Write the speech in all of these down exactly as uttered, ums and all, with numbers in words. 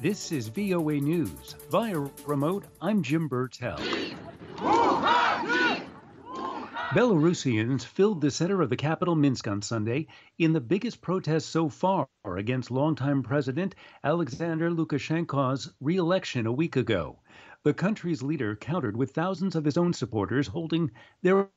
This is V O A News. Via remote, I'm Jim Burtell. Belarusians filled the center of the capital, Minsk, on Sunday in the biggest protest so far against longtime President Alexander Lukashenko's re-election a week ago. The country's leader countered with thousands of his own supporters holding their...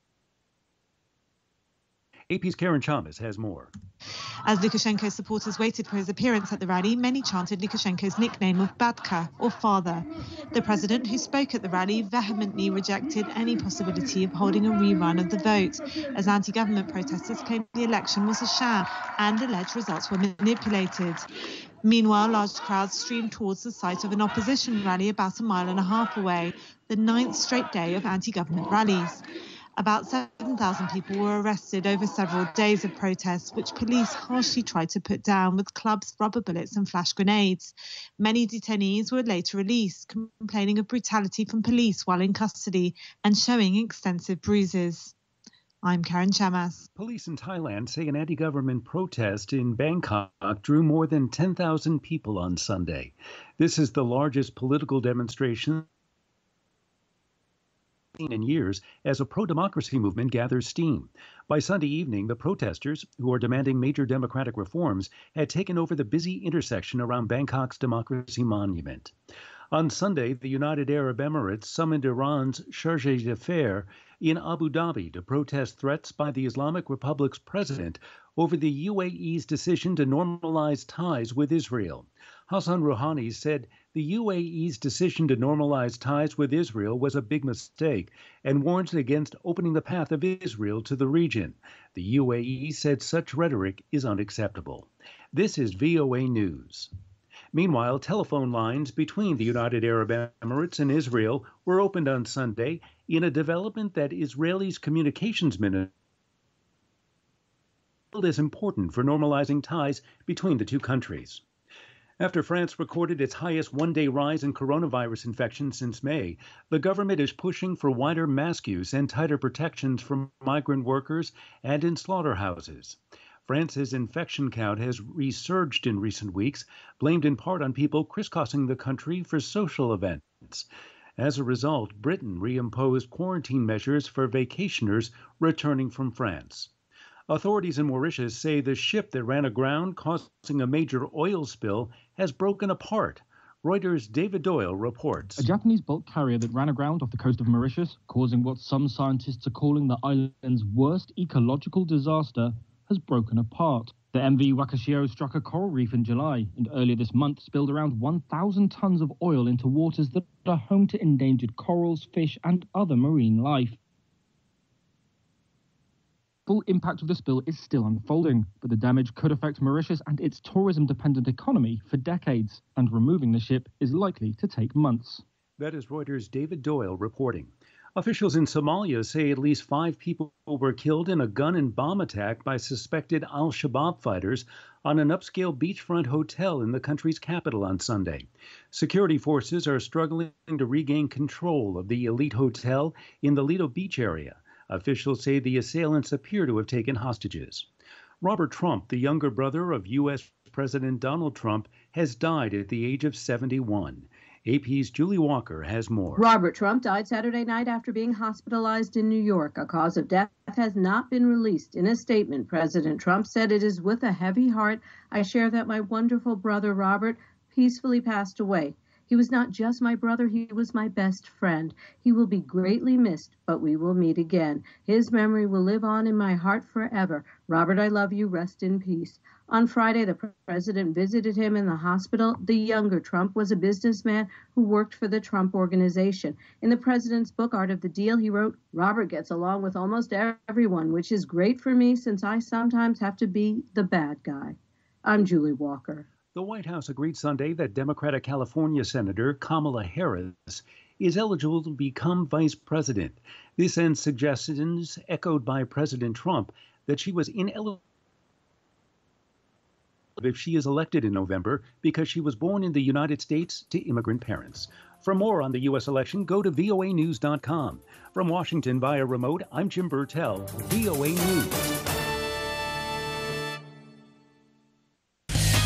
A P's Karen Chalmers has more. As Lukashenko's supporters waited for his appearance at the rally, many chanted Lukashenko's nickname of Batka, or father. The president, who spoke at the rally, vehemently rejected any possibility of holding a rerun of the vote, as anti-government protesters claimed the election was a sham and alleged results were manipulated. Meanwhile, large crowds streamed towards the site of an opposition rally about a mile and a half away, the ninth straight day of anti-government rallies. About seven thousand people were arrested over several days of protests, which police harshly tried to put down with clubs, rubber bullets and flash grenades. Many detainees were later released, complaining of brutality from police while in custody and showing extensive bruises. I'm Karen Chamas. Police in Thailand say an anti-government protest in Bangkok drew more than ten thousand people on Sunday. This is the largest political demonstration in years as a pro-democracy movement gathers steam. By Sunday evening, the protesters, who are demanding major democratic reforms, had taken over the busy intersection around Bangkok's Democracy Monument. On Sunday, the United Arab Emirates summoned Iran's chargé d'affaires in Abu Dhabi to protest threats by the Islamic Republic's president over the U A E's decision to normalize ties with Israel. Hassan Rouhani said the U A E's decision to normalize ties with Israel was a big mistake and warns against opening the path of Israel to the region. The U A E said such rhetoric is unacceptable. This is V O A News. Meanwhile, telephone lines between the United Arab Emirates and Israel were opened on Sunday in a development that Israel's communications minister is important for normalizing ties between the two countries. After France recorded its highest one-day rise in coronavirus infections since May, the government is pushing for wider mask use and tighter protections for migrant workers and in slaughterhouses. France's infection count has resurged in recent weeks, blamed in part on people crisscrossing the country for social events. As a result, Britain reimposed quarantine measures for vacationers returning from France. Authorities in Mauritius say the ship that ran aground, causing a major oil spill, has broken apart. Reuters' David Doyle reports. A Japanese bulk carrier that ran aground off the coast of Mauritius, causing what some scientists are calling the island's worst ecological disaster, has broken apart. The M V Wakashio struck a coral reef in July and earlier this month spilled around one thousand tons of oil into waters that are home to endangered corals, fish and other marine life. Full impact of the spill is still unfolding, but the damage could affect Mauritius and its tourism-dependent economy for decades, and removing the ship is likely to take months. That is Reuters' David Doyle reporting. Officials in Somalia say at least five people were killed in a gun and bomb attack by suspected al-Shabaab fighters on an upscale beachfront hotel in the country's capital on Sunday. Security forces are struggling to regain control of the elite hotel in the Lido Beach area. Officials say the assailants appear to have taken hostages. Robert Trump, the younger brother of U S President Donald Trump, has died at the age of seventy-one. A P's Julie Walker has more. Robert Trump died Saturday night after being hospitalized in New York. A cause of death has not been released. In a statement, President Trump said, "It is with a heavy heart I share that my wonderful brother Robert peacefully passed away. He was not just my brother, he was my best friend. He will be greatly missed, but we will meet again. His memory will live on in my heart forever. Robert, I love you. Rest in peace." On Friday, the president visited him in the hospital. The younger Trump was a businessman who worked for the Trump Organization. In the president's book, Art of the Deal, he wrote, "Robert gets along with almost everyone, which is great for me since I sometimes have to be the bad guy." I'm Julie Walker. The White House agreed Sunday that Democratic California Senator Kamala Harris is eligible to become vice president. This ends suggestions echoed by President Trump that she was ineligible if she is elected in November because she was born in the United States to immigrant parents. For more on the U S election, go to V O A news dot com. From Washington via remote, I'm Jim Burtell, V O A News.